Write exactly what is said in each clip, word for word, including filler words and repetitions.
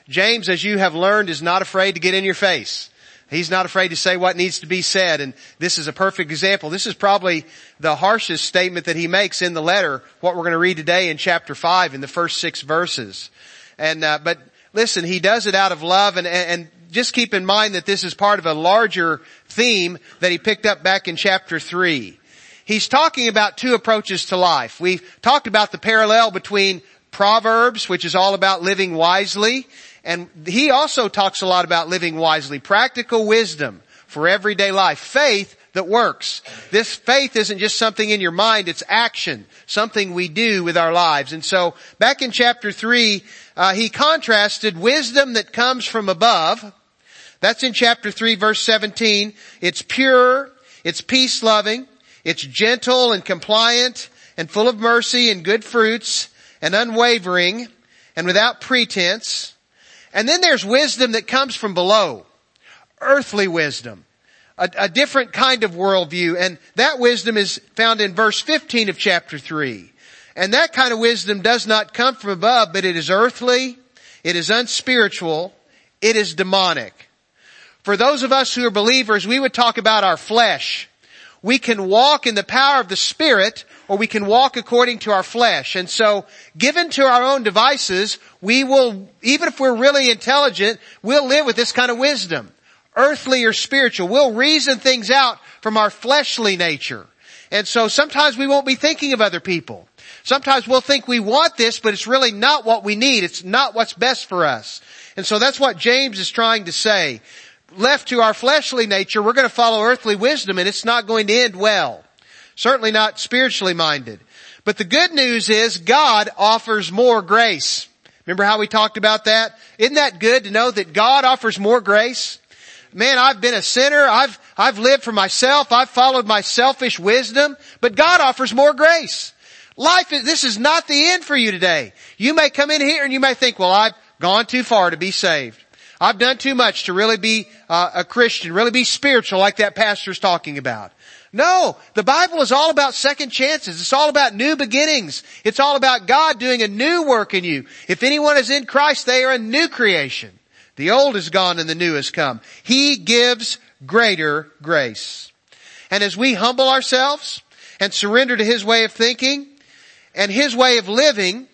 James, as you have learned, is not afraid to get in your face. He's not afraid to say what needs to be said, and this is a perfect example. This is probably the harshest statement that he makes in the letter, what we're going to read today in chapter five, in the first six verses. And, uh, but listen, he does it out of love, and, and just keep in mind that this is part of a larger theme that he picked up back in chapter three. He's talking about two approaches to life. We've talked about the parallel between Proverbs, which is all about living wisely, and he also talks a lot about living wisely, practical wisdom for everyday life, faith that works. This faith isn't just something in your mind, it's action, something we do with our lives. And so back in chapter three, uh, he contrasted wisdom that comes from above. That's in chapter three, verse seventeen. It's pure, it's peace-loving, it's gentle and compliant and full of mercy and good fruits and unwavering and without pretense. And then there's wisdom that comes from below, earthly wisdom, a, a different kind of worldview. And that wisdom is found in verse fifteen of chapter three. And that kind of wisdom does not come from above, but it is earthly, it is unspiritual, it is demonic. For those of us who are believers, we would talk about our flesh. We can walk in the power of the Spirit, or we can walk according to our flesh. And so, given to our own devices, we will, even if we're really intelligent, we'll live with this kind of wisdom. Earthly or spiritual. We'll reason things out from our fleshly nature. And so sometimes we won't be thinking of other people. Sometimes we'll think we want this, but it's really not what we need. It's not what's best for us. And so that's what James is trying to say. Left to our fleshly nature, we're going to follow earthly wisdom, and it's not going to end well. Certainly not spiritually minded. But the good news is God offers more grace. Remember how we talked about that? Isn't that good to know that God offers more grace? Man, I've been a sinner. I've, I've lived for myself. I've followed my selfish wisdom, but God offers more grace. Life is, this is not the end for you today. You may come in here and you may think, well, I've gone too far to be saved. I've done too much to really be uh, a Christian, really be spiritual like that pastor's talking about. No, the Bible is all about second chances. It's all about new beginnings. It's all about God doing a new work in you. If anyone is in Christ, they are a new creation. The old is gone and the new has come. He gives greater grace. And as we humble ourselves and surrender to His way of thinking and His way of living,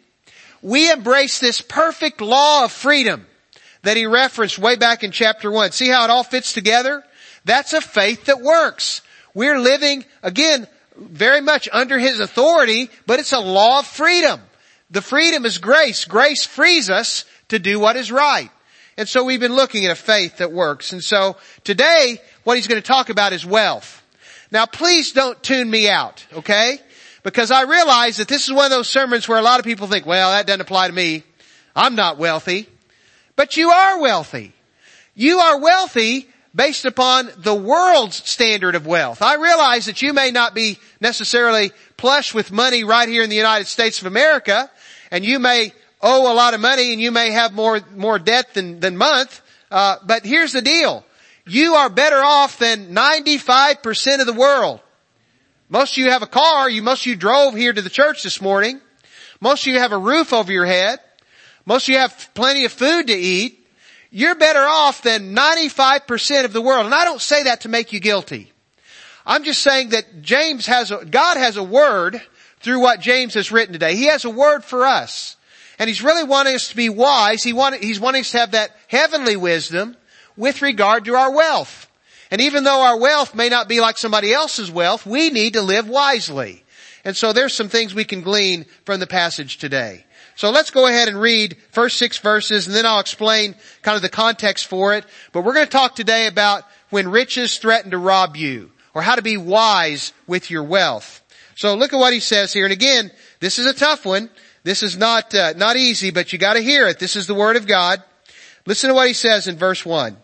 we embrace this perfect law of freedom that he referenced way back in chapter one. See how it all fits together? That's a faith that works. We're living, again, very much under His authority, but it's a law of freedom. The freedom is grace. Grace frees us to do what is right. And so we've been looking at a faith that works. And so today, what he's going to talk about is wealth. Now please don't tune me out, okay? Because I realize that this is one of those sermons where a lot of people think, well, that doesn't apply to me. I'm not wealthy. But you are wealthy. You are wealthy based upon the world's standard of wealth. I realize that you may not be necessarily plush with money right here in the United States of America, and you may owe a lot of money and you may have more, more debt than, than month. Uh, but here's the deal. You are better off than ninety-five percent of the world. Most of you have a car. You, most of you drove here to the church this morning. Most of you have a roof over your head. Most of you have plenty of food to eat. You're better off than ninety-five percent of the world. And I don't say that to make you guilty. I'm just saying that James has a, God has a word through what James has written today. He has a word for us. And He's really wanting us to be wise. He want, he's wanting us to have that heavenly wisdom with regard to our wealth. And even though our wealth may not be like somebody else's wealth, we need to live wisely. And so there's some things we can glean from the passage today. So let's go ahead and read first six verses, and then I'll explain kind of the context for it. But we're going to talk today about when riches threaten to rob you, or how to be wise with your wealth. So look at what he says here. And again, this is a tough one. This is not uh, not easy, but you got to hear it. This is the Word of God. Listen to what he says in verse one.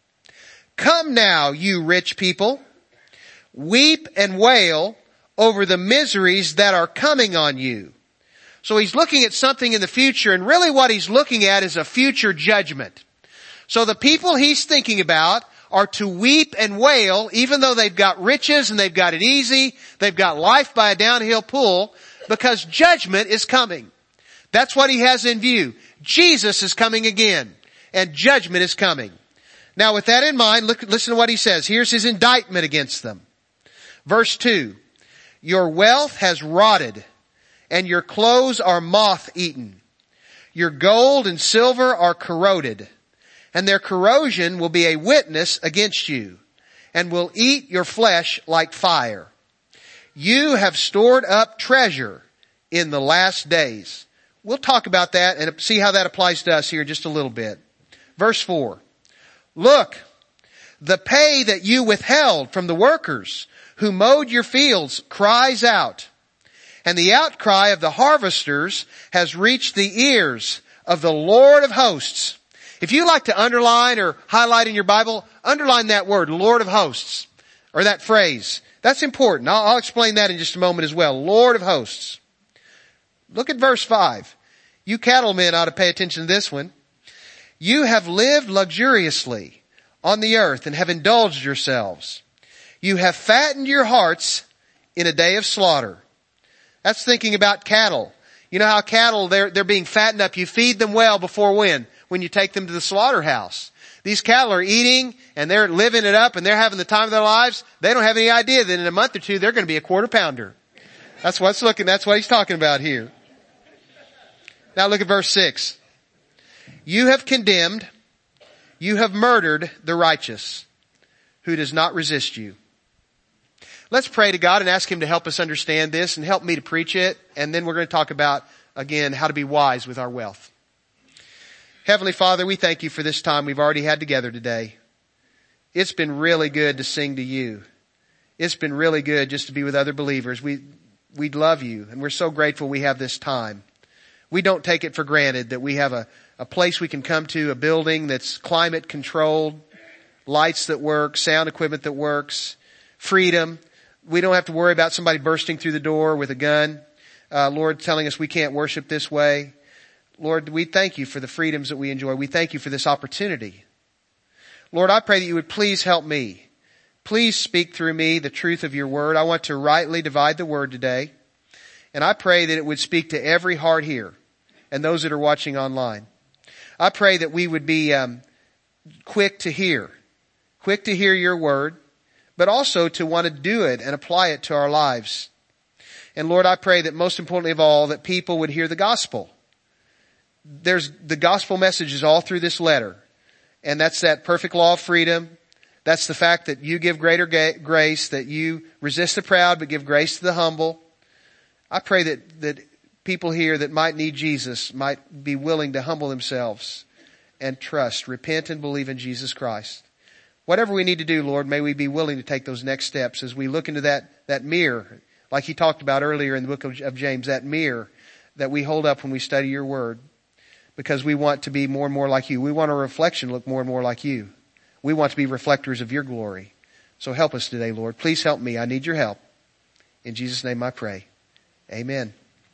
Come now, you rich people, weep and wail over the miseries that are coming on you. So he's looking at something in the future, and really what he's looking at is a future judgment. So the people he's thinking about are to weep and wail, even though they've got riches and they've got it easy, they've got life by a downhill pull, because judgment is coming. That's what he has in view. Jesus is coming again. and judgment is coming. Now with that in mind, look, listen to what he says. Here's his indictment against them. Verse two, your wealth has rotted and your clothes are moth-eaten. Your gold and silver are corroded, and their corrosion will be a witness against you and will eat your flesh like fire. You have stored up treasure in the last days. We'll talk about that and see how that applies to us here just a little bit. Verse four. Look, the pay that you withheld from the workers who mowed your fields cries out, and the outcry of the harvesters has reached the ears of the Lord of hosts. If you like to underline or highlight in your Bible, underline that word, Lord of hosts, or that phrase. That's important. I'll, I'll explain that in just a moment as well. Lord of hosts. Look at verse five. You cattlemen ought to pay attention to this one. You have lived luxuriously on the earth and have indulged yourselves. You have fattened your hearts in a day of slaughter. That's thinking about cattle. You know how cattle, they're, they're being fattened up. You feed them well before when? When you take them to the slaughterhouse. These cattle are eating and they're living it up and they're having the time of their lives. They don't have any idea that in a month or two they're going to be a quarter pounder. That's what's looking, that's what he's talking about here. Now look at verse six. You have condemned, you have murdered the righteous who does not resist you. Let's pray to God and ask Him to help us understand this and help me to preach it. And then we're going to talk about, again, how to be wise with our wealth. Heavenly Father, we thank you for this time we've already had together today. It's been really good to sing to you. It's been really good just to be with other believers. We, we love you and we're so grateful we have this time. We don't take it for granted that we have a, a place we can come to, a building that's climate controlled, lights that work, sound equipment that works, freedom. We don't have to worry about somebody bursting through the door with a gun. Uh, Lord, telling us we can't worship this way. Lord, we thank you for the freedoms that we enjoy. We thank you for this opportunity. Lord, I pray that you would please help me. Please speak through me the truth of your word. I want to rightly divide the word today. And I pray that it would speak to every heart here and those that are watching online. I pray that we would be um, quick to hear, quick to hear your word, but also to want to do it and apply it to our lives. And Lord, I pray that most importantly of all, that people would hear the gospel. There's the gospel message is all through this letter. And that's that perfect law of freedom. That's the fact that you give greater ga- grace, that you resist the proud but give grace to the humble. I pray that, that people here that might need Jesus might be willing to humble themselves and trust, repent and believe in Jesus Christ. Whatever we need to do, Lord, may we be willing to take those next steps as we look into that, that mirror, like he talked about earlier in the book of, of James, that mirror that we hold up when we study your word. Because we want to be more and more like you. We want our reflection look more and more like you. We want to be reflectors of your glory. So help us today, Lord. Please help me. I need your help. In Jesus' name I pray. Amen.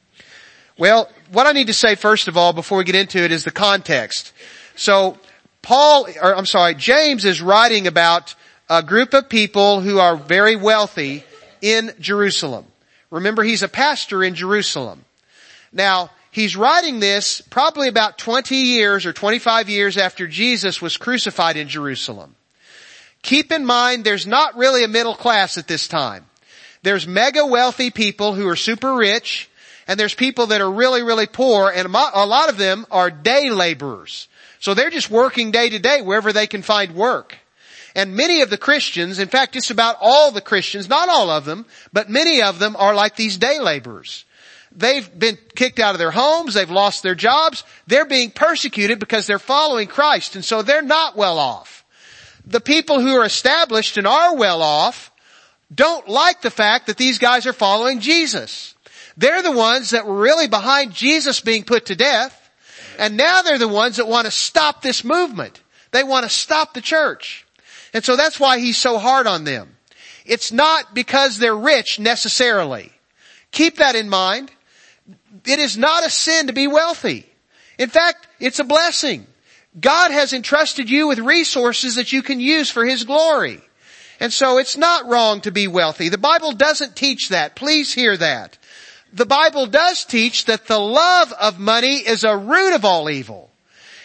Well, what I need to say first of all before we get into it is the context. So Paul, or I'm sorry, James is writing about a group of people who are very wealthy in Jerusalem. Remember, he's a pastor in Jerusalem. Now, he's writing this probably about twenty years or twenty-five years after Jesus was crucified in Jerusalem. Keep in mind, there's not really a middle class at this time. There's mega wealthy people who are super rich, and there's people that are really, really poor, and a lot of them are day laborers. So they're just working day to day wherever they can find work. And many of the Christians, in fact, just about all the Christians, not all of them, but many of them are like these day laborers. They've been kicked out of their homes. They've lost their jobs. They're being persecuted because they're following Christ. And so they're not well off. The people who are established and are well off don't like the fact that these guys are following Jesus. They're the ones that were really behind Jesus being put to death. And now they're the ones that want to stop this movement. They want to stop the church. And so that's why he's so hard on them. It's not because they're rich necessarily. Keep that in mind. It is not a sin to be wealthy. In fact, it's a blessing. God has entrusted you with resources that you can use for His glory. And so it's not wrong to be wealthy. The Bible doesn't teach that. Please hear that. The Bible does teach that the love of money is a root of all evil.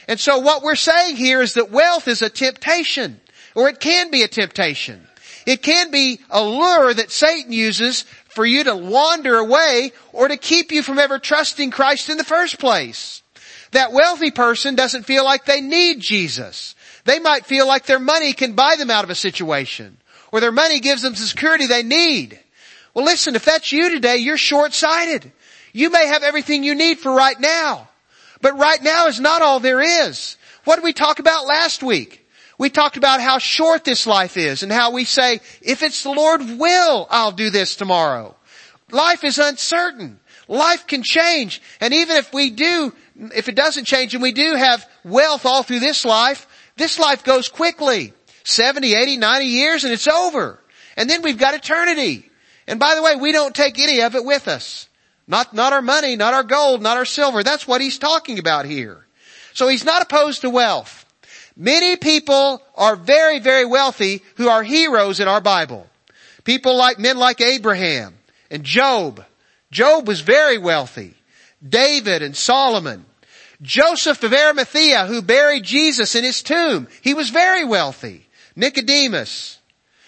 And so what we're saying here is that wealth is a temptation, or it can be a temptation. It can be a lure that Satan uses for you to wander away or to keep you from ever trusting Christ in the first place. That wealthy person doesn't feel like they need Jesus. They might feel like their money can buy them out of a situation, or their money gives them the security they need. Well, listen, if that's you today, you're short-sighted. You may have everything you need for right now, but right now is not all there is. What did we talk about last week? We talked about how short this life is and how we say, if it's the Lord's will, I'll do this tomorrow. Life is uncertain. Life can change. And even if we do, if it doesn't change and we do have wealth all through this life, this life goes quickly. seventy, eighty, ninety years and it's over. And then we've got eternity. And by the way, we don't take any of it with us. Not, not our money, not our gold, not our silver. That's what he's talking about here. So he's not opposed to wealth. Many people are very, very wealthy who are heroes in our Bible. People like, men like Abraham and Job. Job was very wealthy. David and Solomon. Joseph of Arimathea, who buried Jesus in his tomb. He was very wealthy. Nicodemus.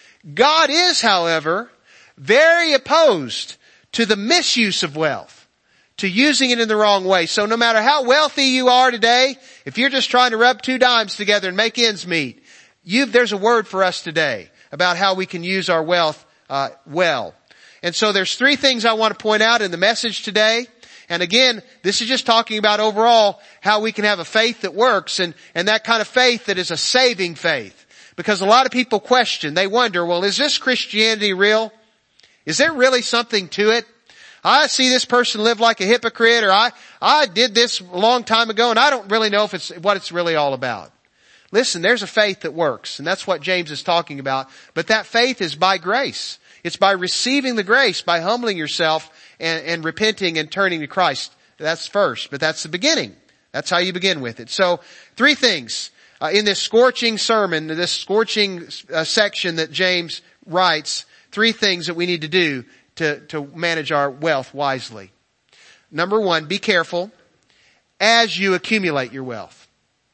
God is, however, very opposed to the misuse of wealth, to using it in the wrong way. So no matter how wealthy you are today, if you're just trying to rub two dimes together and make ends meet, you, there's a word for us today about how we can use our wealth uh, well. And so there's three things I want to point out in the message today. And again, this is just talking about overall how we can have a faith that works, and, and that kind of faith that is a saving faith. Because a lot of people question, they wonder, well, is this Christianity real? Is there really something to it? I see this person live like a hypocrite, or I, I did this a long time ago and I don't really know if it's, what it's really all about. Listen, there's a faith that works, and that's what James is talking about. But that faith is by grace. It's by receiving the grace, by humbling yourself and, and repenting and turning to Christ. That's first, but that's the beginning. That's how you begin with it. So, three things uh, in this scorching sermon, this scorching uh, section that James writes, three things that we need to do to, to manage our wealth wisely. Number one, be careful as you accumulate your wealth.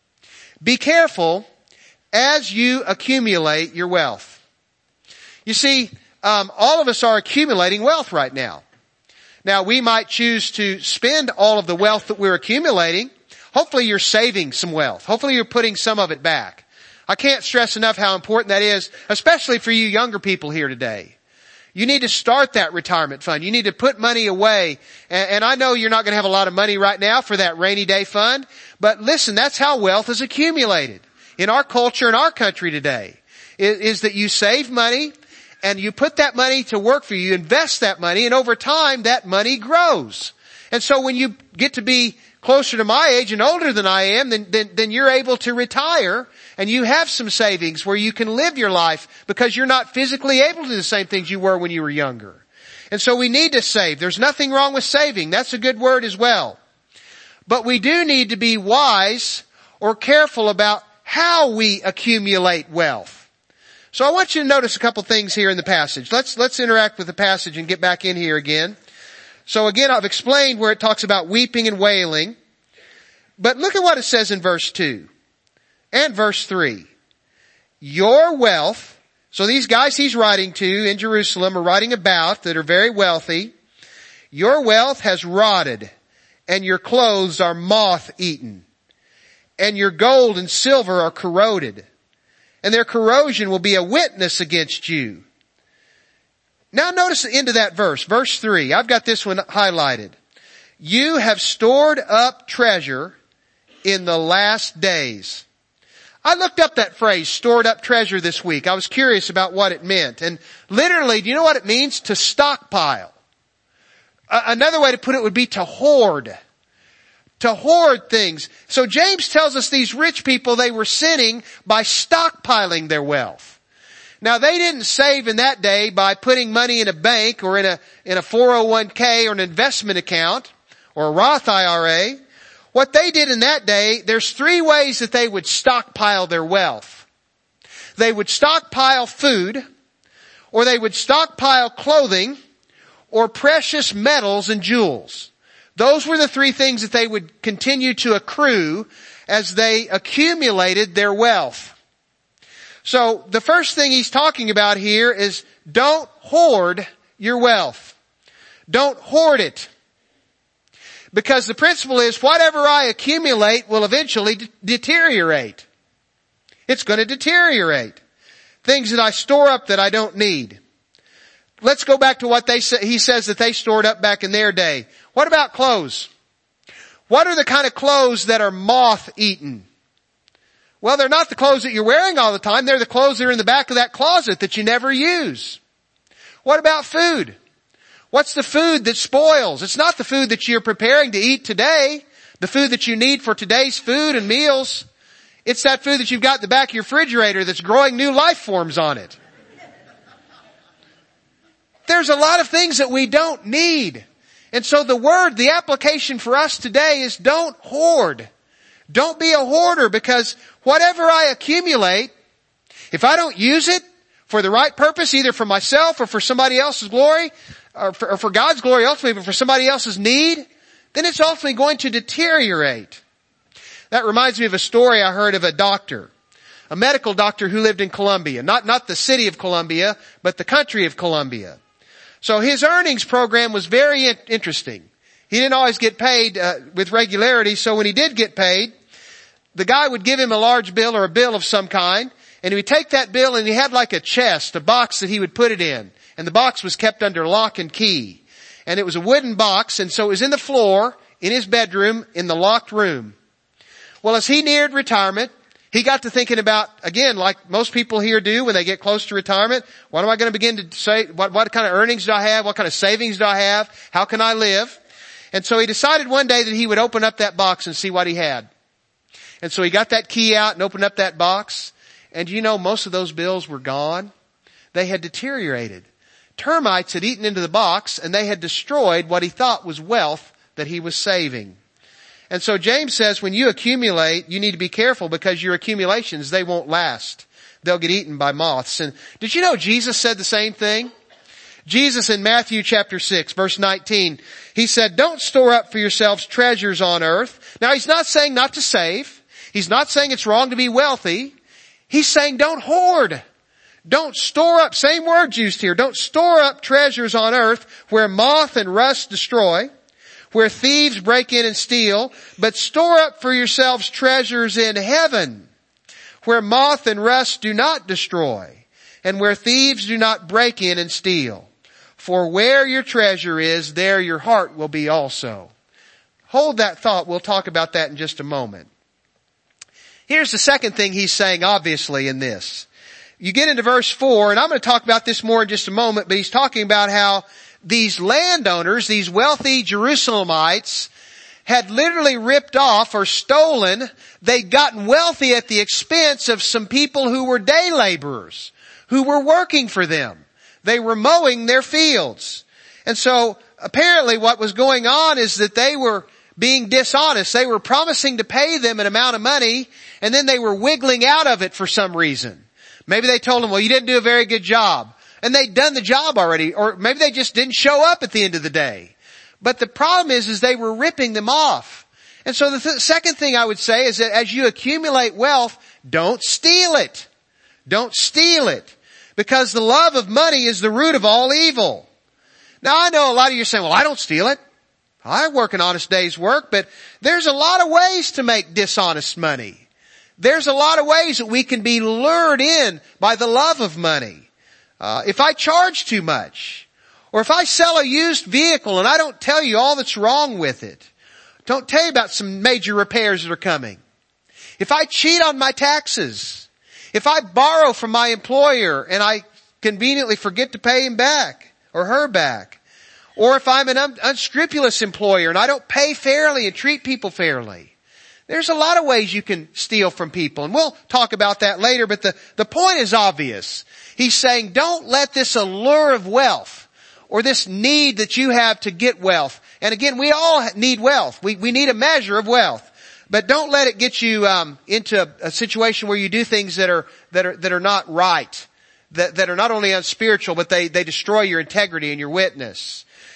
Be careful as you accumulate your wealth. You see, um, all of us are accumulating wealth right now. Now, we might choose to spend all of the wealth that we're accumulating. Hopefully you're saving some wealth. Hopefully you're putting some of it back. I can't stress enough how important that is, especially for you younger people here today. You need to start that retirement fund. You need to put money away. And, and I know you're not going to have a lot of money right now for that rainy day fund, but listen, that's how wealth is accumulated in our culture, in our country today, is, is that you save money and you put that money to work for you, you invest that money, and over time that money grows. And so when you get to be closer to my age and older than I am, then, then, then you're able to retire and you have some savings where you can live your life because you're not physically able to do the same things you were when you were younger. And so we need to save. There's nothing wrong with saving. That's a good word as well. But we do need to be wise or careful about how we accumulate wealth. So I want you to notice a couple things here in the passage. Let's, let's interact with the passage and get back in here again. So again, I've explained where it talks about weeping and wailing. But look at what it says in verse two and verse three. Your wealth, so these guys he's writing to in Jerusalem are writing about that are very wealthy. Your wealth has rotted and your clothes are moth-eaten and your gold and silver are corroded, and their corrosion will be a witness against you. Now notice the end of that verse, verse three. I've got this one highlighted. You have stored up treasure in the last days. I looked up that phrase, stored up treasure, this week. I was curious about what it meant. And literally, do you know what it means? To stockpile. Uh, another way to put it would be to hoard. To hoard things. So James tells us these rich people, they were sinning by stockpiling their wealth. Now they didn't save in that day by putting money in a bank or in a, in a four oh one k or an investment account or a Roth I R A. What they did in that day, there's three ways that they would stockpile their wealth. They would stockpile food, or they would stockpile clothing, or precious metals and jewels. Those were the three things that they would continue to accrue as they accumulated their wealth. So the first thing he's talking about here is don't hoard your wealth. Don't hoard it. Because the principle is whatever I accumulate will eventually de- deteriorate. It's going to deteriorate. Things that I store up that I don't need. Let's go back to what they say, he says that they stored up back in their day. What about clothes? What are the kind of clothes that are moth-eaten? Well, they're not the clothes that you're wearing all the time. They're the clothes that are in the back of that closet that you never use. What about food? What's the food that spoils? It's not the food that you're preparing to eat today, the food that you need for today's food and meals. It's that food that you've got in the back of your refrigerator that's growing new life forms on it. There's a lot of things that we don't need. And so the word, the application for us today is don't hoard. Don't be a hoarder, because whatever I accumulate, if I don't use it for the right purpose, either for myself or for somebody else's glory, or for, or for God's glory ultimately, but for somebody else's need, then it's ultimately going to deteriorate. That reminds me of a story I heard of a doctor, a medical doctor who lived in Colombia. Not, not the city of Colombia, but the country of Colombia. So his earnings program was very in- interesting. He didn't always get paid uh, with regularity, so when he did get paid, the guy would give him a large bill or a bill of some kind, and he would take that bill and he had like a chest, a box that he would put it in. And the box was kept under lock and key. And it was a wooden box, and so it was in the floor, in his bedroom, in the locked room. Well, as he neared retirement, he got to thinking about, again, like most people here do when they get close to retirement, what am I going to begin to say? What, what kind of earnings do I have? What kind of savings do I have? How can I live? And so he decided one day that he would open up that box and see what he had. And so he got that key out and opened up that box. And you know, most of those bills were gone. They had deteriorated. Termites had eaten into the box, and they had destroyed what he thought was wealth that he was saving. And so James says when you accumulate, you need to be careful, because your accumulations, they won't last. They'll get eaten by moths. And did you know Jesus said the same thing? Jesus in Matthew chapter six, verse nineteen, he said, don't store up for yourselves treasures on earth. Now he's not saying not to save. He's not saying it's wrong to be wealthy. He's saying don't hoard. Don't store up, same word used here, don't store up treasures on earth where moth and rust destroy, where thieves break in and steal, but store up for yourselves treasures in heaven, where moth and rust do not destroy, and where thieves do not break in and steal. For where your treasure is, there your heart will be also. Hold that thought. We'll talk about that in just a moment. Here's the second thing he's saying, obviously, in this. You get into verse four, and I'm going to talk about this more in just a moment, but he's talking about how these landowners, these wealthy Jerusalemites, had literally ripped off or stolen. They'd gotten wealthy at the expense of some people who were day laborers, who were working for them. They were mowing their fields. And so apparently what was going on is that they were being dishonest. They were promising to pay them an amount of money, and then they were wiggling out of it for some reason. Maybe they told them, well, you didn't do a very good job. And they'd done the job already. Or maybe they just didn't show up at the end of the day. But the problem is, is they were ripping them off. And so the th- second thing I would say is that as you accumulate wealth, don't steal it. Don't steal it. Because the love of money is the root of all evil. Now I know a lot of you are saying, well, I don't steal it. I work an honest day's work, but there's a lot of ways to make dishonest money. There's a lot of ways that we can be lured in by the love of money. Uh, if I charge too much, or if I sell a used vehicle and I don't tell you all that's wrong with it, don't tell you about some major repairs that are coming. If I cheat on my taxes, if I borrow from my employer and I conveniently forget to pay him back or her back, or if I'm an un- unscrupulous employer and I don't pay fairly and treat people fairly, there's a lot of ways you can steal from people, and we'll talk about that later, but the, the point is obvious. He's saying don't let this allure of wealth or this need that you have to get wealth. And again, we all need wealth. We, we need a measure of wealth. But don't let it get you um, into a, a situation where you do things that are that are that are not right, that that are not only unspiritual, but they they destroy your integrity and your witness.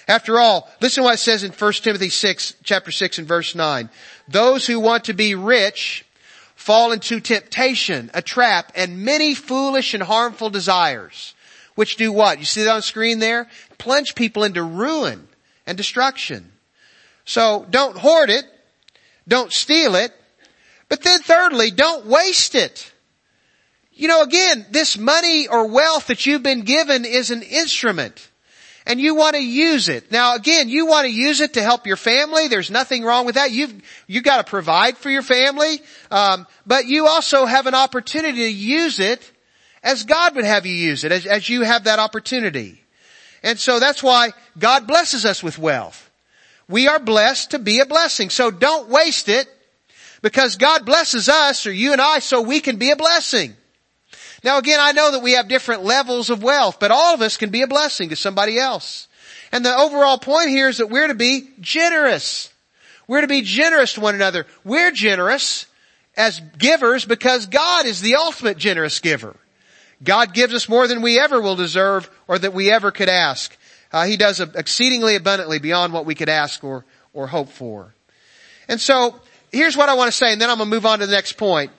After all, listen to what it says in First Timothy six, chapter six and verse nine. Those who want to be rich fall into temptation, a trap, and many foolish and harmful desires, which do what? You see that on the screen there? Plunge people into ruin and destruction. So don't hoard it. Don't steal it. But then thirdly, don't waste it. You know, again, this money or wealth that you've been given is an instrument. And you want to use it. Now again, you want to use it to help your family. There's nothing wrong with that. You've, you've got to provide for your family. Um, but you also have an opportunity to use it as God would have you use it, as, as you have that opportunity. And so that's why God blesses us with wealth. We are blessed to be a blessing. So don't waste it, because God blesses us, or you and I, so we can be a blessing. Now again, I know that we have different levels of wealth, but all of us can be a blessing to somebody else. And the overall point here is that we're to be generous. We're to be generous to one another. We're generous as givers because God is the ultimate generous giver. God gives us more than we ever will deserve or that we ever could ask. Uh, he does exceedingly abundantly beyond what we could ask or, or hope for. And so, here's what I want to say, and then I'm going to move on to the next point.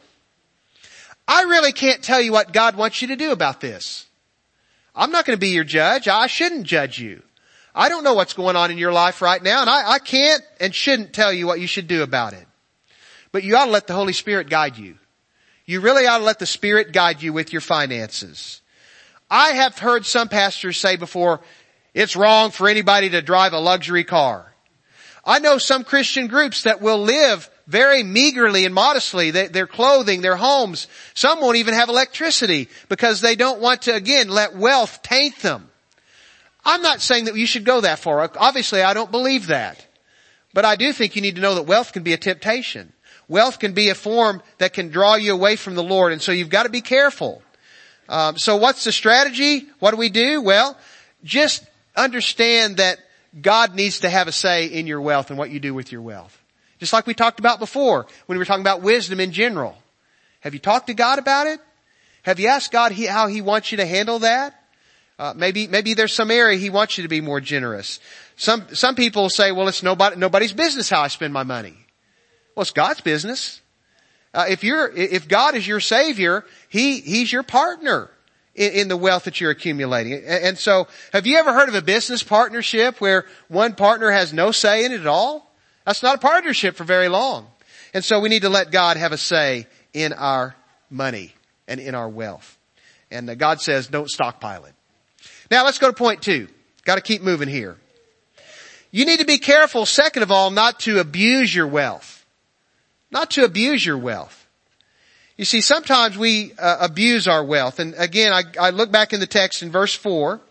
I really can't tell you what God wants you to do about this. I'm not going to be your judge. I shouldn't judge you. I don't know what's going on in your life right now, and I, I can't and shouldn't tell you what you should do about it. But you ought to let the Holy Spirit guide you. You really ought to let the Spirit guide you with your finances. I have heard some pastors say before, it's wrong for anybody to drive a luxury car. I know some Christian groups that will live very meagerly and modestly. They, their clothing, their homes. Some won't even have electricity because they don't want to, again, let wealth taint them. I'm not saying that you should go that far. Obviously, I don't believe that. But I do think you need to know that wealth can be a temptation. Wealth can be a form that can draw you away from the Lord. And so you've got to be careful. Um, so what's the strategy? What do we do? Well, just understand that God needs to have a say in your wealth and what you do with your wealth. Just like we talked about before when we were talking about wisdom in general. Have you talked to God about it? Have you asked God how He wants you to handle that? Uh, maybe, maybe there's some area He wants you to be more generous. Some, some people say, well, it's nobody, nobody's business how I spend my money. Well, it's God's business. Uh, if you're, if God is your Savior, He, He's your partner in, in the wealth that you're accumulating. And, and so, have you ever heard of a business partnership where one partner has no say in it at all? That's not a partnership for very long. And so we need to let God have a say in our money and in our wealth. And uh, God says, don't stockpile it. Now let's go to point two. Got to keep moving here. You need to be careful, second of all, not to abuse your wealth. Not to abuse your wealth. You see, sometimes we uh, abuse our wealth. And again, I, I look back in the text in verse four,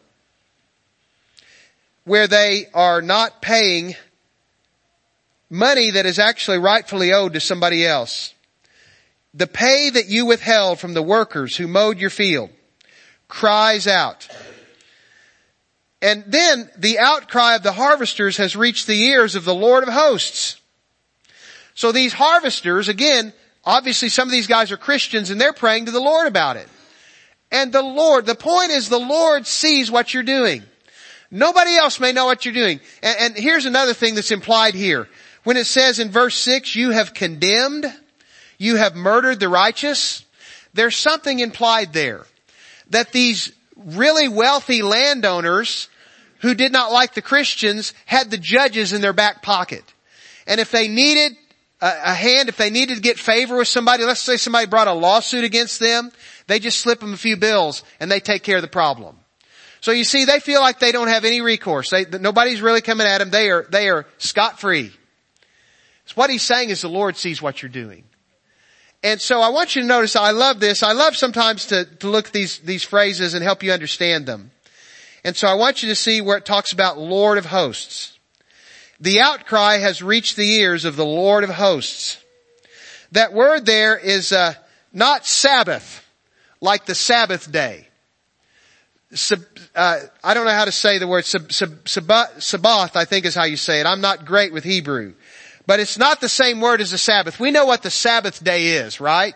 where they are not paying money that is actually rightfully owed to somebody else. The pay that you withheld from the workers who mowed your field cries out. And then the outcry of the harvesters has reached the ears of the Lord of hosts. So these harvesters, again, obviously some of these guys are Christians and they're praying to the Lord about it. And the Lord, the point is the Lord sees what you're doing. Nobody else may know what you're doing. And, and here's another thing that's implied here. When it says in verse six, you have condemned, you have murdered the righteous, there's something implied there. That these really wealthy landowners who did not like the Christians had the judges in their back pocket. And if they needed a, a hand, if they needed to get favor with somebody, let's say somebody brought a lawsuit against them, they just slip them a few bills and they take care of the problem. So you see, they feel like they don't have any recourse. They, nobody's really coming at them. They are, they are scot-free. So what he's saying is the Lord sees what you're doing. And so I want you to notice, I love this. I love sometimes to, to look at these, these phrases and help you understand them. And so I want you to see where it talks about Lord of hosts. The outcry has reached the ears of the Lord of hosts. That word there is uh, not Sabbath, like the Sabbath day. Sab, uh, I don't know how to say the word sab, sab, sab, Sabbath, I think is how you say it. I'm not great with Hebrew. But it's not the same word as the Sabbath. We know what the Sabbath day is, right?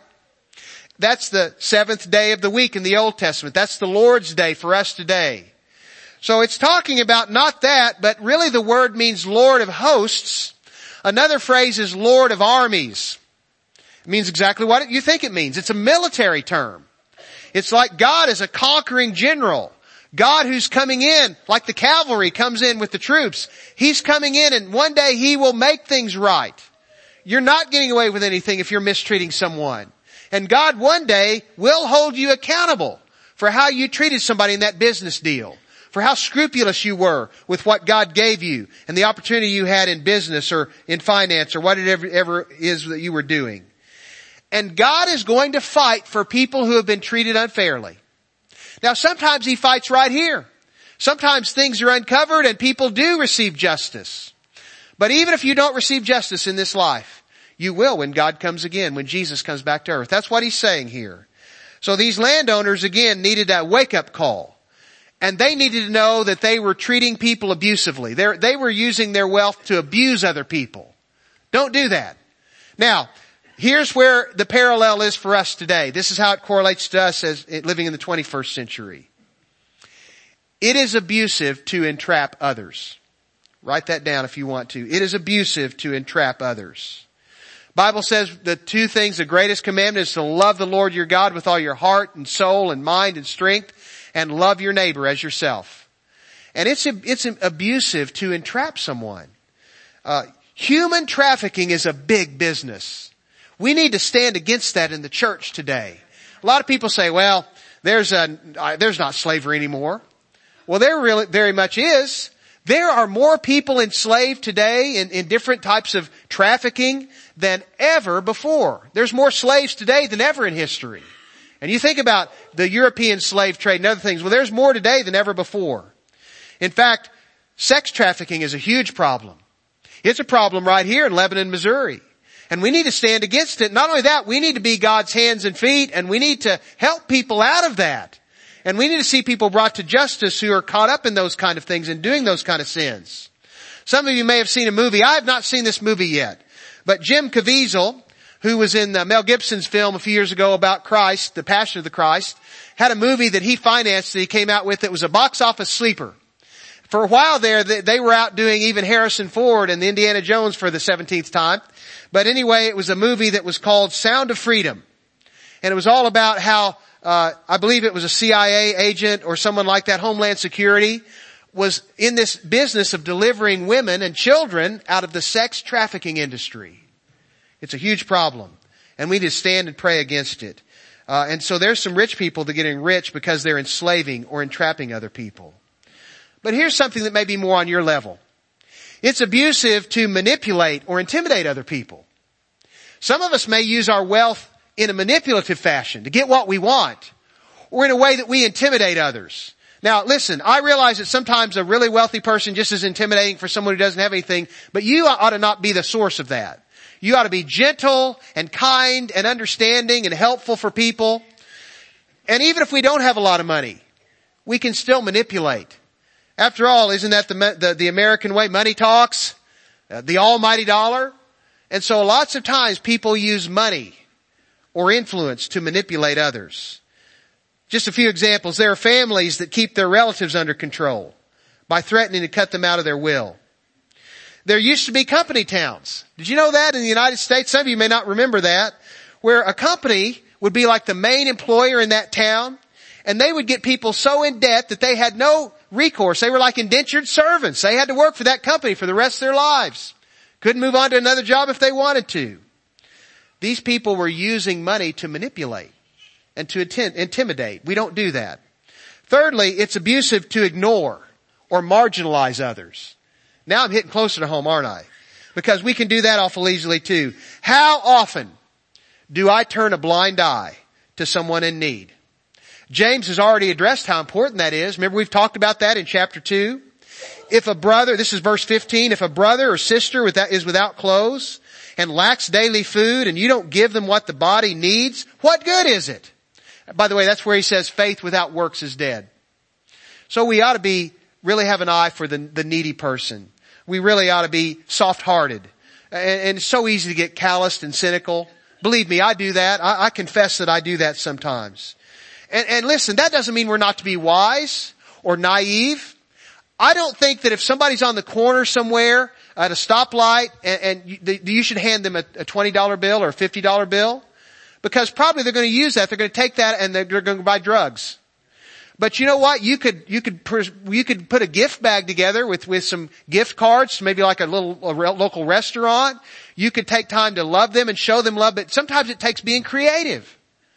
That's the seventh day of the week in the Old Testament. That's the Lord's day for us today. So it's talking about not that, but really the word means Lord of hosts. Another phrase is Lord of armies. It means exactly what you think it means. It's a military term. It's like God is a conquering general. God who's coming in, like the cavalry comes in with the troops. He's coming in and one day He will make things right. You're not getting away with anything if you're mistreating someone. And God one day will hold you accountable for how you treated somebody in that business deal, for how scrupulous you were with what God gave you and the opportunity you had in business or in finance or whatever ever is that you were doing. And God is going to fight for people who have been treated unfairly. Now sometimes He fights right here. Sometimes things are uncovered and people do receive justice. But even if you don't receive justice in this life, you will when God comes again, when Jesus comes back to earth. That's what He's saying here. So these landowners again needed a wake-up call. And they needed to know that they were treating people abusively. They're, they were using their wealth to abuse other people. Don't do that. Now, here's where the parallel is for us today. This is how it correlates to us as living in the twenty-first century. It is abusive to entrap others. Write that down if you want to. It is abusive to entrap others. Bible says the two things, the greatest commandment is to love the Lord your God with all your heart and soul and mind and strength, and love your neighbor as yourself. And it's, it's abusive to entrap someone. Uh, human trafficking is a big business. We need to stand against that in the church today. A lot of people say, well, there's a, uh, there's not slavery anymore. Well, there really very much is. There are more people enslaved today in, in different types of trafficking than ever before. There's more slaves today than ever in history. And you think about the European slave trade and other things. Well, there's more today than ever before. In fact, sex trafficking is a huge problem. It's a problem right here in Lebanon, Missouri. And we need to stand against it. Not only that, we need to be God's hands and feet, and we need to help people out of that. And we need to see people brought to justice who are caught up in those kind of things and doing those kind of sins. Some of you may have seen a movie. I have not seen this movie yet. But Jim Caviezel, who was in uh, Mel Gibson's film a few years ago about Christ, the Passion of the Christ, had a movie that he financed that he came out with that was a box office sleeper. For a while there, they were out doing even Harrison Ford and the Indiana Jones for the seventeenth time. But anyway, it was a movie that was called Sound of Freedom. And it was all about how, uh, I believe it was a C I A agent or someone like that, Homeland Security, was in this business of delivering women and children out of the sex trafficking industry. It's a huge problem. And we need to stand and pray against it. Uh, and so there's some rich people that are getting rich because they're enslaving or entrapping other people. But here's something that may be more on your level. It's abusive to manipulate or intimidate other people. Some of us may use our wealth in a manipulative fashion to get what we want, or in a way that we intimidate others. Now listen, I realize that sometimes a really wealthy person just is intimidating for someone who doesn't have anything, but you ought to not be the source of that. You ought to be gentle and kind and understanding and helpful for people. And even if we don't have a lot of money, we can still manipulate. After all, isn't that the, the, the American way? Money talks, uh, the almighty dollar. And so lots of times people use money or influence to manipulate others. Just a few examples. There are families that keep their relatives under control by threatening to cut them out of their will. There used to be company towns. Did you know that in the United States? Some of you may not remember that. Where a company would be like the main employer in that town, and they would get people so in debt that they had no recourse. They were like indentured servants. They had to work for that company for the rest of their lives. Couldn't move on to another job if they wanted to. These people were using money to manipulate and to intimidate. We don't do that. Thirdly, it's abusive to ignore or marginalize others. Now I'm hitting closer to home, aren't I? Because we can do that awful easily too. How often do I turn a blind eye to someone in need? James has already addressed how important that is. Remember, we've talked about that in chapter two. If a brother, this is verse fifteen, if a brother or sister is without clothes and lacks daily food and you don't give them what the body needs, what good is it? By the way, that's where he says faith without works is dead. So we ought to be, really have an eye for the, the needy person. We really ought to be soft-hearted. And, and it's so easy to get calloused and cynical. Believe me, I do that. I, I confess that I do that sometimes. And, and listen, that doesn't mean we're not to be wise or naive. I don't think that if somebody's on the corner somewhere at a stoplight and, and you, the, you should hand them a, a twenty dollar bill or a fifty dollar bill, because probably they're going to use that. They're going to take that and they're going to buy drugs. But you know what? You could, you could, you could put a gift bag together with, with some gift cards, maybe like a little a local restaurant. You could take time to love them and show them love, but sometimes it takes being creative.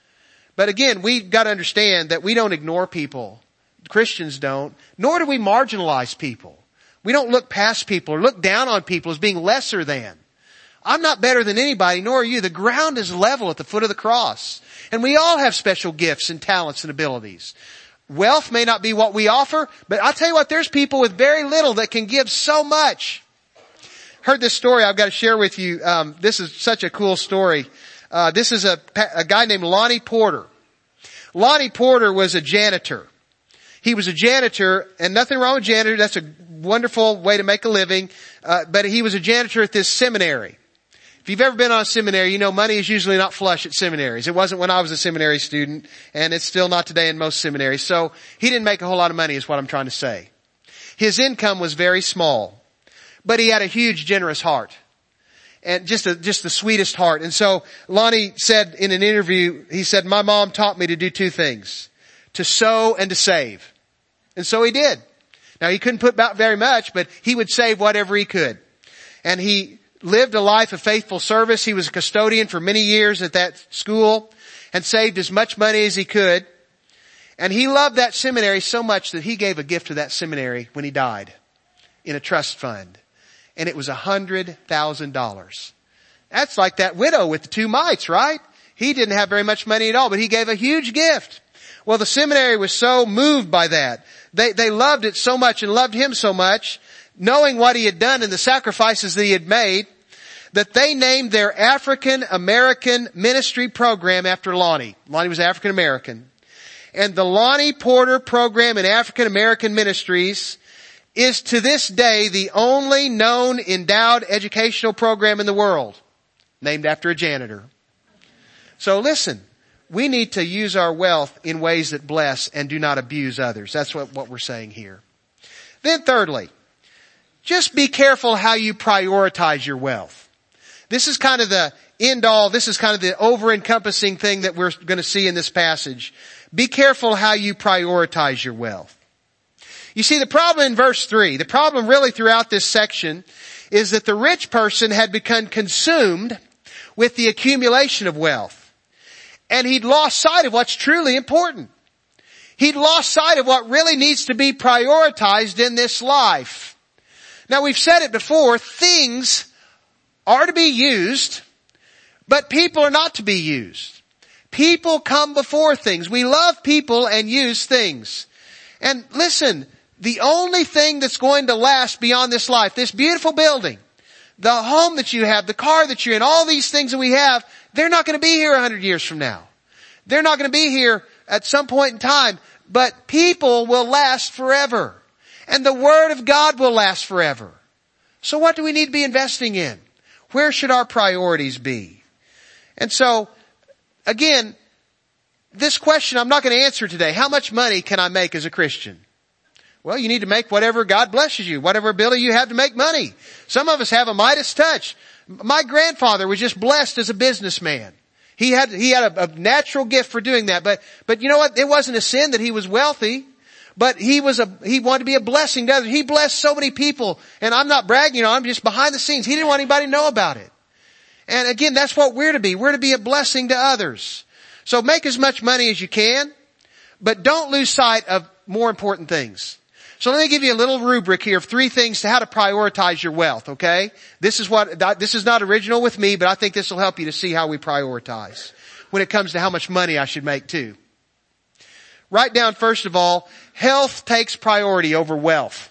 But again, we've got to understand that we don't ignore people. Christians don't. Nor do we marginalize people. We don't look past people or look down on people as being lesser than. I'm not better than anybody, nor are you. The ground is level at the foot of the cross. And we all have special gifts and talents and abilities. Wealth may not be what we offer, but I'll tell you what, there's people with very little that can give so much. Heard this story I've got to share with you. Um, this is such a cool story. Uh, this is a, a guy named Lonnie Porter. Lonnie Porter was a janitor. He was a janitor, and nothing wrong with janitor. That's a wonderful way to make a living. Uh, but he was a janitor at this seminary. If you've ever been on a seminary, you know money is usually not flush at seminaries. It wasn't when I was a seminary student, and it's still not today in most seminaries. So he didn't make a whole lot of money is what I'm trying to say. His income was very small, but he had a huge, generous heart. And just a, just the sweetest heart. And so Lonnie said in an interview, he said, my mom taught me to do two things, to sow and to save. And so he did. Now he couldn't put about very much, but he would save whatever he could. And he lived a life of faithful service. He was a custodian for many years at that school and saved as much money as he could. And he loved that seminary so much that he gave a gift to that seminary when he died in a trust fund. And it was a hundred thousand dollars. That's like that widow with the two mites, right? He didn't have very much money at all, but he gave a huge gift. Well, the seminary was so moved by that. They, they loved it so much and loved him so much, knowing what he had done and the sacrifices that he had made, that they named their African American ministry program after Lonnie. Lonnie was African American. And the Lonnie Porter program in African American ministries is to this day the only known endowed educational program in the world, named after a janitor. So listen, we need to use our wealth in ways that bless and do not abuse others. That's what, what we're saying here. Then thirdly, just be careful how you prioritize your wealth. This is kind of the end all, this is kind of the over-encompassing thing that we're going to see in this passage. Be careful how you prioritize your wealth. You see, the problem in verse three, the problem really throughout this section is that the rich person had become consumed with the accumulation of wealth. And he'd lost sight of what's truly important. He'd lost sight of what really needs to be prioritized in this life. Now, we've said it before, things are to be used, but people are not to be used. People come before things. We love people and use things. And listen, the only thing that's going to last beyond this life, this beautiful building, the home that you have, the car that you're in, all these things that we have, they're not going to be here a hundred years from now. They're not going to be here at some point in time, but people will last forever. And the Word of God will last forever. So what do we need to be investing in? Where should our priorities be? And so, again, this question I'm not going to answer today. How much money can I make as a Christian? Well, you need to make whatever God blesses you, whatever ability you have to make money. Some of us have a Midas touch. My grandfather was just blessed as a businessman. He had, he had a, a natural gift for doing that. But, but you know what? It wasn't a sin that he was wealthy. But he was a, he wanted to be a blessing to others. He blessed so many people. And I'm not bragging, you know, I'm just behind the scenes. He didn't want anybody to know about it. And again, that's what we're to be. We're to be a blessing to others. So make as much money as you can, but don't lose sight of more important things. So let me give you a little rubric here of three things to how to prioritize your wealth, okay? This is what, this is not original with me, but I think this will help you to see how we prioritize when it comes to how much money I should make too. Write down, first of all, health takes priority over wealth.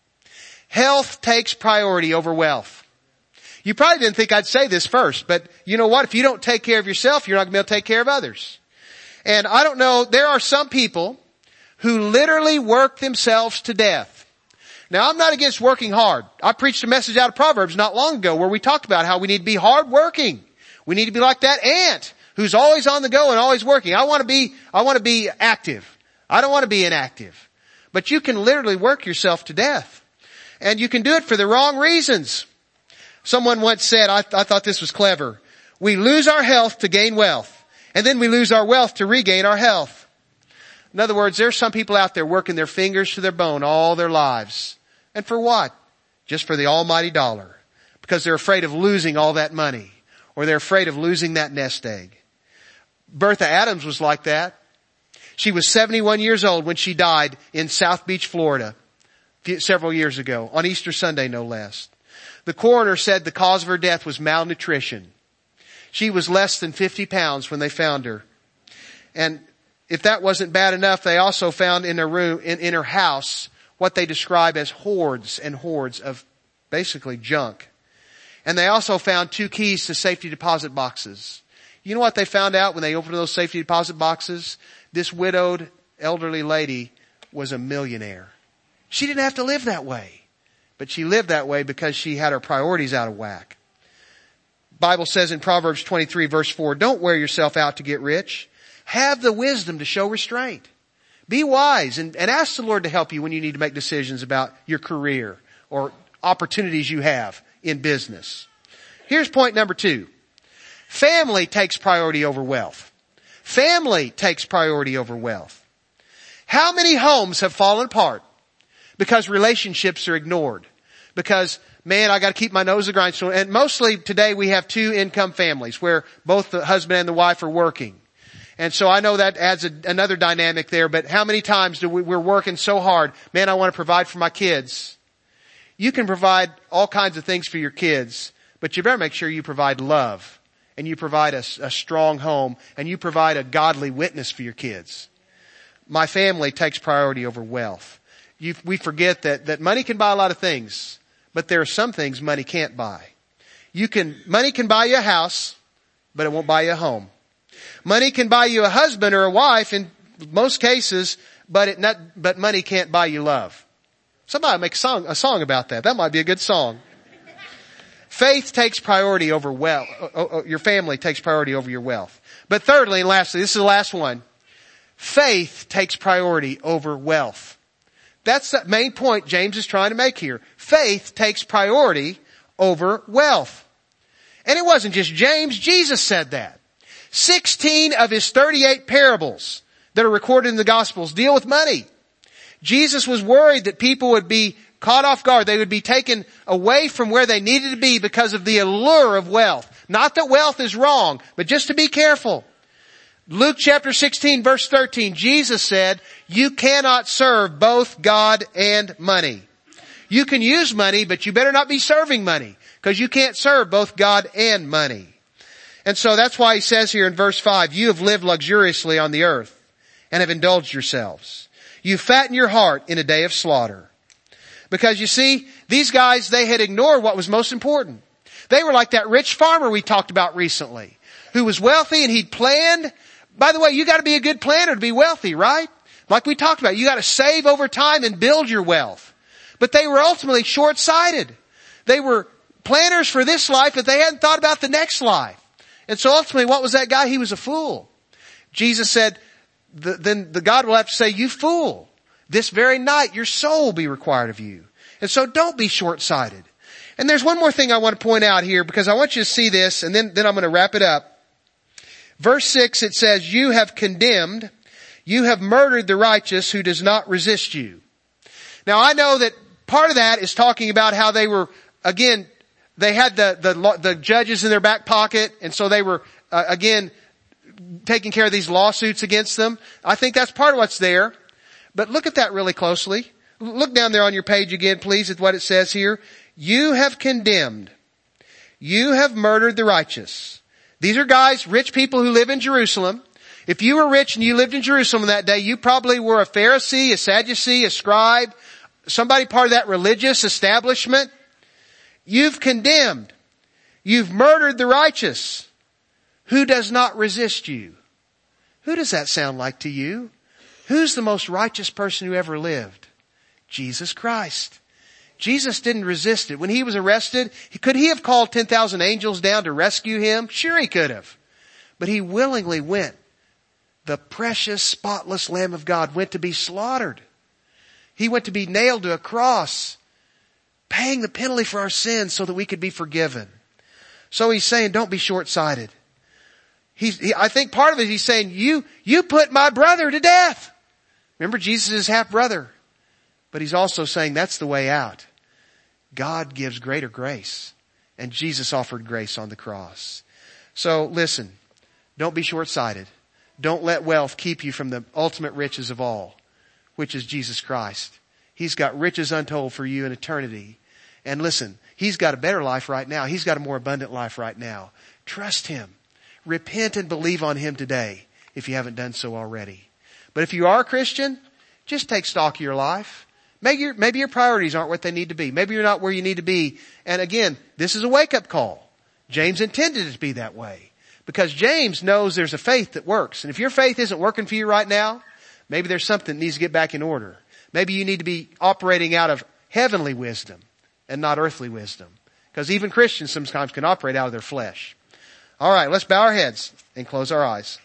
Health takes priority over wealth. You probably didn't think I'd say this first, but you know what? If you don't take care of yourself, you're not going to be able to take care of others. And I don't know, there are some people who literally work themselves to death. Now, I'm not against working hard. I preached a message out of Proverbs not long ago where we talked about how we need to be hardworking. We need to be like that ant who's always on the go and always working. I want to be, I want to be active. I don't want to be inactive. But you can literally work yourself to death. And you can do it for the wrong reasons. Someone once said, I, th- I thought this was clever. We lose our health to gain wealth. And then we lose our wealth to regain our health. In other words, there's some people out there working their fingers to their bone all their lives. And for what? Just for the almighty dollar. Because they're afraid of losing all that money. Or they're afraid of losing that nest egg. Bertha Adams was like that. She was seventy-one years old when she died in South Beach, Florida, several years ago, on Easter Sunday no less. The coroner said the cause of her death was malnutrition. She was less than fifty pounds when they found her. And if that wasn't bad enough, they also found in her room, in, in her house, what they describe as hordes and hordes of basically junk. And they also found two keys to safety deposit boxes. You know what they found out when they opened those safety deposit boxes? This widowed elderly lady was a millionaire. She didn't have to live that way. But she lived that way because she had her priorities out of whack. Bible says in Proverbs twenty-three verse four, don't wear yourself out to get rich. Have the wisdom to show restraint. Be wise and, and ask the Lord to help you when you need to make decisions about your career or opportunities you have in business. Here's point number two. Family takes priority over wealth. Family takes priority over wealth. How many homes have fallen apart because relationships are ignored? Because, man, I got to keep my nose to the grindstone. And mostly today we have two income families where both the husband and the wife are working. And so I know that adds a, another dynamic there. But how many times do we, we're working so hard? Man, I want to provide for my kids. You can provide all kinds of things for your kids, but you better make sure you provide love. And you provide a, a strong home, and you provide a godly witness for your kids. My family takes priority over wealth. You, we forget that, that money can buy a lot of things, but there are some things money can't buy. You can, money can buy you a house, but it won't buy you a home. Money can buy you a husband or a wife in most cases, but it not, but money can't buy you love. Somebody make a song, a song about that. That might be a good song. Faith takes priority over wealth. Your family takes priority over your wealth. But thirdly and lastly, this is the last one. Faith takes priority over wealth. That's the main point James is trying to make here. Faith takes priority over wealth. And it wasn't just James. Jesus said that. sixteen of his thirty-eight parables that are recorded in the Gospels deal with money. Jesus was worried that people would be caught off guard. They would be taken away from where they needed to be because of the allure of wealth. Not that wealth is wrong, but just to be careful. Luke chapter sixteen verse thirteen, Jesus said, you cannot serve both God and money. You can use money, but you better not be serving money, because you can't serve both God and money. And so that's why he says here in verse five, you have lived luxuriously on the earth and have indulged yourselves. You fatten your heart in a day of slaughter. Because you see, these guys, they had ignored what was most important. They were like that rich farmer we talked about recently, who was wealthy and he'd planned. By the way, you got to be a good planner to be wealthy, right? Like we talked about, you got to save over time and build your wealth. But they were ultimately short-sighted. They were planners for this life, but they hadn't thought about the next life. And so ultimately, what was that guy? He was a fool. Jesus said, the, then the God will have to say, you fool. This very night, your soul will be required of you. And so don't be short-sighted. And there's one more thing I want to point out here, because I want you to see this, and then, then I'm going to wrap it up. Verse six, it says, you have condemned, you have murdered the righteous who does not resist you. Now I know that part of that is talking about how they were, again, they had the, the, the judges in their back pocket, and so they were, uh, again, taking care of these lawsuits against them. I think that's part of what's there. But look at that really closely. Look down there on your page again, please, at what it says here. You have condemned. You have murdered the righteous. These are guys, rich people who live in Jerusalem. If you were rich and you lived in Jerusalem that day, you probably were a Pharisee, a Sadducee, a scribe, somebody part of that religious establishment. You've condemned. You've murdered the righteous. Who does not resist you? Who does that sound like to you? Who's the most righteous person who ever lived? Jesus Christ. Jesus didn't resist it. When he was arrested, could he have called ten thousand angels down to rescue him? Sure he could have. But he willingly went. The precious, spotless Lamb of God went to be slaughtered. He went to be nailed to a cross, paying the penalty for our sins so that we could be forgiven. So he's saying, don't be short-sighted. He's, he, I think part of it, he's saying, you, you put my brother to death. Remember, Jesus is half brother. But he's also saying that's the way out. God gives greater grace. And Jesus offered grace on the cross. So listen, don't be short-sighted. Don't let wealth keep you from the ultimate riches of all, which is Jesus Christ. He's got riches untold for you in eternity. And listen, he's got a better life right now. He's got a more abundant life right now. Trust him. Repent and believe on him today if you haven't done so already. But if you are a Christian, just take stock of your life. Maybe your, maybe your priorities aren't what they need to be. Maybe you're not where you need to be. And again, this is a wake-up call. James intended it to be that way. Because James knows there's a faith that works. And if your faith isn't working for you right now, maybe there's something that needs to get back in order. Maybe you need to be operating out of heavenly wisdom and not earthly wisdom. Because even Christians sometimes can operate out of their flesh. All right, let's bow our heads and close our eyes.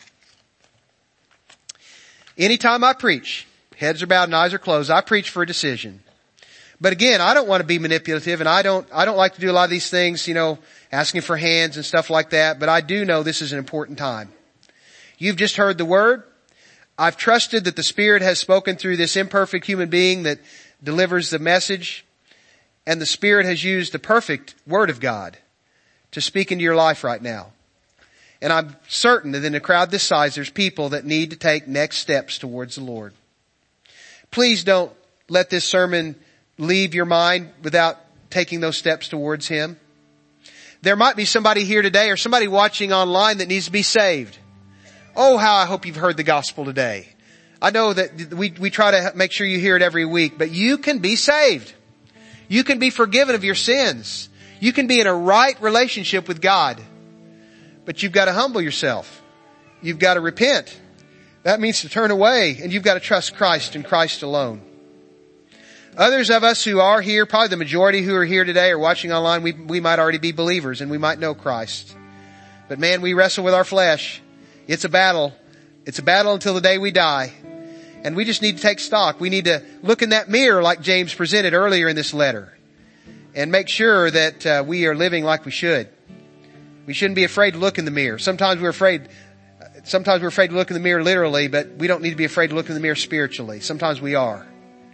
Anytime I preach, heads are bowed and eyes are closed, I preach for a decision. But again, I don't want to be manipulative, and I don't, I don't like to do a lot of these things, you know, asking for hands and stuff like that, but I do know this is an important time. You've just heard the word. I've trusted that the Spirit has spoken through this imperfect human being that delivers the message, and the Spirit has used the perfect Word of God to speak into your life right now. And I'm certain that in a crowd this size, there's people that need to take next steps towards the Lord. Please don't let this sermon leave your mind without taking those steps towards Him. There might be somebody here today or somebody watching online that needs to be saved. Oh, how I hope you've heard the gospel today. I know that we, we try to make sure you hear it every week, but you can be saved. You can be forgiven of your sins. You can be in a right relationship with God. But you've got to humble yourself. You've got to repent. That means to turn away, and you've got to trust Christ and Christ alone. Others of us who are here, probably the majority who are here today or watching online, we, we might already be believers and we might know Christ. But man, we wrestle with our flesh. It's a battle. It's a battle until the day we die. And we just need to take stock. We need to look in that mirror like James presented earlier in this letter and make sure that uh, we are living like we should. We shouldn't be afraid to look in the mirror. Sometimes we're afraid, sometimes we're afraid to look in the mirror literally, but we don't need to be afraid to look in the mirror spiritually. Sometimes we are.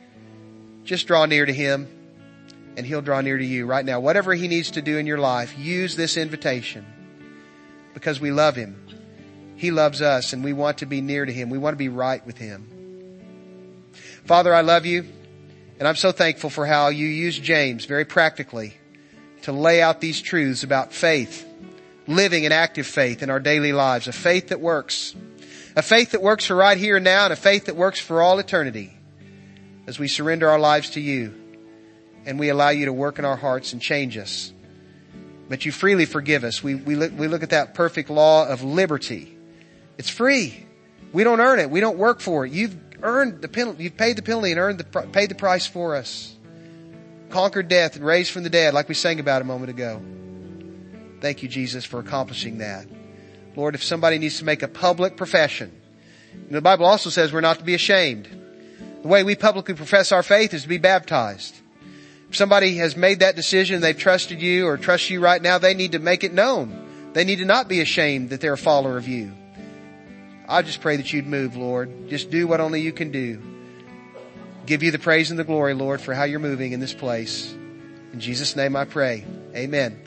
Just draw near to Him and He'll draw near to you right now. Whatever He needs to do in your life, use this invitation because we love Him. He loves us and we want to be near to Him. We want to be right with Him. Father, I love You and I'm so thankful for how You used James very practically to lay out these truths about faith, living an active faith in our daily lives, a faith that works, a faith that works for right here and now, and a faith that works for all eternity as we surrender our lives to You and we allow You to work in our hearts and change us. But You freely forgive us. We, we, look, we look at that perfect law of liberty. It's free. We don't earn it. We don't work for it. You've earned the penalty. You've paid the penalty and earned the, paid the price for us. Conquered death and raised from the dead like we sang about a moment ago. Thank You, Jesus, for accomplishing that. Lord, if somebody needs to make a public profession, and the Bible also says we're not to be ashamed. The way we publicly profess our faith is to be baptized. If somebody has made that decision, they've trusted You or trust You right now, they need to make it known. They need to not be ashamed that they're a follower of You. I just pray that You'd move, Lord. Just do what only You can do. Give You the praise and the glory, Lord, for how You're moving in this place. In Jesus' name I pray. Amen.